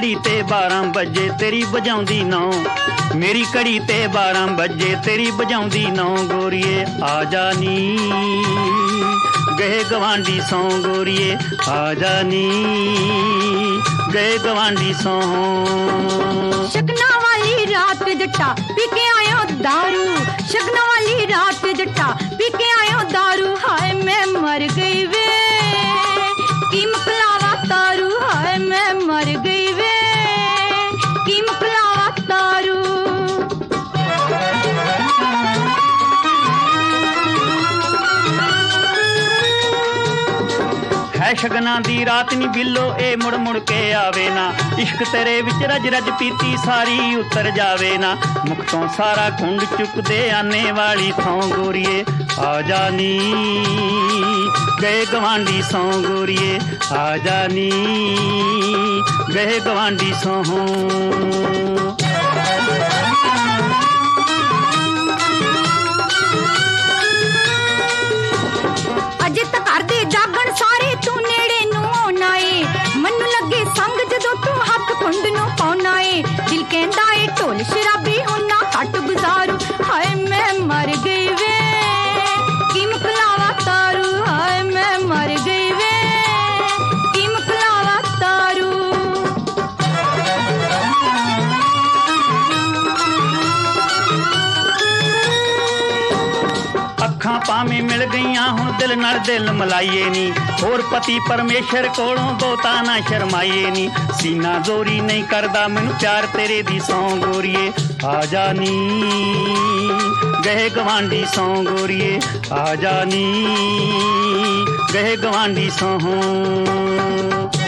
ਘੜੀ ਤੇ 12 ਵਜੇ ਤੇਰੀ ਵਜਾਉਂਦੀ ਨੌ, ਮੇਰੀ ਘੜੀ ਤੇ 12 ਵਜੇ ਤੇਰੀ ਵਜਾਉਂਦੀ ਨੌ ਗੋਰੀਏ ਆ ਜਾ ਨੀ ਗਏ ਗਵਾਂਢੀ ਸੌ ਗੋਰੀਏ ਆ ਜਾ ਨੀ ਗਏ ਗਵਾਂਢੀ ਸੌ। ਸ਼ਗਨਾਂ ਵਾਲੀ ਰਾਤ ਜੱਟਾ ਪੀ ਕੇ ਆਇਓ ਦਾਰੂ, ਸ਼ਗਨਾਂ ਵਾਲੀ ਰਾਤ ਜੱਟਾ ਪੀ ਕੇ ਆਇਓ ਦਾਰੂ, ਹਾਏ ਮੈਂ ਮਰ ਗਈ ਵੇ ਕੀ ਮੁਕਲਾਵਾ ਤਾਰੂ, ਹਾਏ ਮੈਂ ਮਰ ਗਈ ਵੇ ਕੀ ਮੁਕਲਾਵਾ ਤਾਰੂ। ਹੈ ਸ਼ਗਨਾਂ ਦੀ ਰਾਤ ਨੀ ਬਿੱਲੋ ਇਹ ਮੁੜ ਮੁੜ ਕੇ ਆਵੇ ਨਾ, ਇਸ਼ਕ ਤੇਰੇ ਵਿੱਚ ਰਜ ਰਜ ਪੀਤੀ ਸਾਰੀ ਉਤਰ ਜਾਵੇ ਨਾ, ਮੁਖ ਤੋਂ ਸਾਰਾ ਖੁੰਡ ਚੁੱਕਦੇ ਆਨੇ ਵਾਲੀ ਥੋਂ ਗੋਰੀਏ ਆ ਜਾ ਨੀ ਗਏ ਗਵਾਂਢੀ ਸੌ ਗੋਰੀਏ ਆ ਜਾ ਨੀ ਗਏ ਗਵਾਂਢੀ ਸੌ। ਅਜੇ ਤੱਕ ਘਰ ਦੇ ਜਾਗਣ ਸਾਰੇ ਤੂੰ ਨੇੜੇ ਨੂੰ ਆਉਣਾ ਏ, ਮੈਨੂੰ ਲੱਗੇ ਸੰਗ ਜਦੋਂ ਤੂੰ ਹੱਥ ਕੁੰਡ ਨੂੰ ਪਾਉਣਾ ਏ, ਦਿਲ ਕਹਿੰਦਾ ਏ ਢੋਲ ਸ਼ਰਾਬੀ ਹੋਣਾ ਘੱਟ ਗੁਜ਼ਾਰੂ, ਹਾਏ ਮੈਂ ਮਰ ਗਈ ਵੇ ਕੀ ਮੁਕਲਾਵਾ ਤਾਰੂ, ਹਾਏ ਮੈਂ ਮਰ ਗਈ ਵੇ ਕੀ ਮੁਕਲਾਵਾ ਤਾਰੂ। ਅੱਖਾਂ ਭਾਵੇਂ ਮਿਲ ਗਈਆਂ ਹੁਣ ਦਿਲ ਨਾਲ ਦਿਲ ਮਲਾਈਏ ਨੀ, ਹੋਰ ਪਤੀ ਪਰਮੇਸ਼ਰ ਕੋਲੋਂ ਬਹੁਤਾ ਨਾ ਸ਼ਰਮਾਈਏ ਨੀ, ਸੀਨਾ ਜ਼ੋਰੀ ਨਹੀਂ ਕਰਦਾ ਮੈਨੂੰ ਪਿਆਰ ਤੇਰੇ ਦੀ ਸੌ ਗੋਰੀਏ ਆ ਜਾ ਨੀ ਗਏ ਗਵਾਂਢੀ ਸੌ ਗੋਰੀਏ ਆ ਜਾ ਨੀ ਗਏ ਗਵਾਂਢੀ ਸੌ।